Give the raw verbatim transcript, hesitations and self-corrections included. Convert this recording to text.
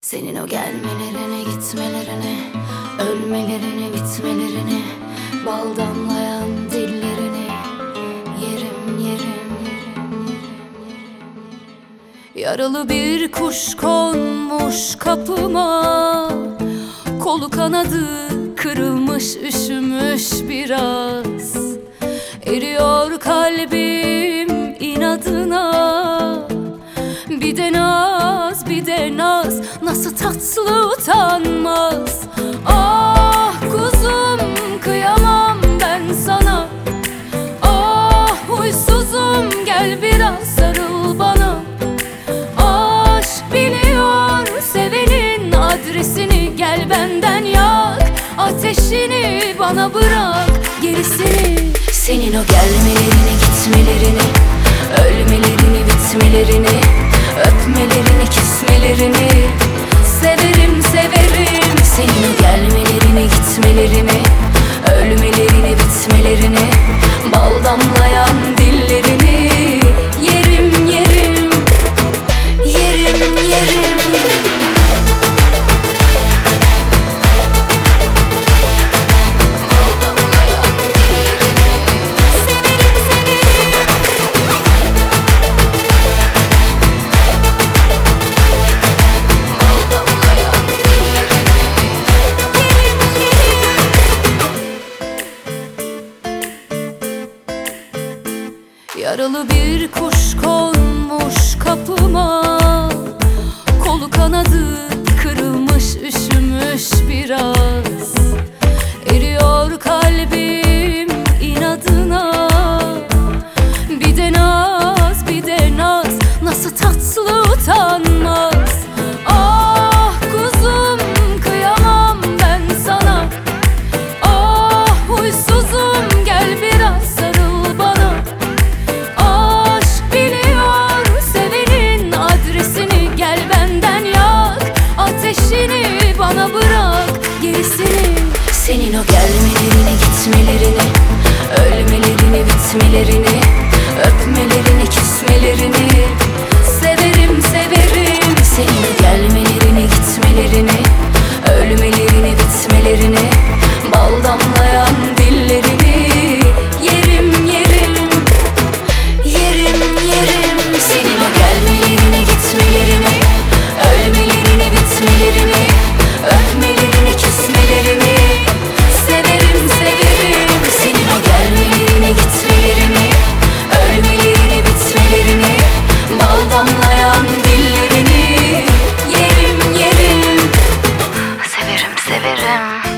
Senin o gelmelerini, gitmelerini, ölmelerini, bitmelerini, bal damlayan dillerini yerim, yerim. Yaralı bir kuş konmuş kapıma, kolu kanadı kırılmış, üşümüş biraz. Eriyor kalbim inadına, bir de naz, bir de naz, nasıl tatlı utanmaz. Ah kuzum, kıyamam ben sana. Ah huysuzum, gel biraz sarıl bana. Aşk biliyor sevenin adresini, gel benden yak. Ateşini bana bırak, gerisini. Senin o gelmelerini, gitmelerini, ölmelerini, bitmelerini, öpmelerini, kesmelerini severim, severim. Senin o gelmelerini, gitmelerini, ölmelerini, bitmelerini, bal damlayan dillerini yerim, yerim, yerim, yerim. Yaralı bir kuş konmuş kapıma, kolu kanadı kırılmış, üşümüş biraz. Eriyor kalbim inadına, bir de naz, bir de naz, nasıl tatlı utanmaz. Ah kuzum, kıyamam ben sana. Ah huysuzum, gel biraz sarıl bana. Ateşini bana bırak, gerisini. Senin o gelmelerini, gitmelerini, ölmelerini, bitmelerini, öpmelerini, kesmelerini severim, severim. Senin o gelmelerini, gitmelerini, ölmelerini, bitmelerini, bal damlayan dillerini yerim, yerim, yerim, yerim. Senin o gelmelerini, gitmelerini, ölmelerini, bitmelerini, öpmelerini, kesmelerini severim, severim. Senin o gelmelerini, gitmelerini, ölmelerini, bitmelerini, bal damlayan dillerini yerim, yerim. Severim, severim.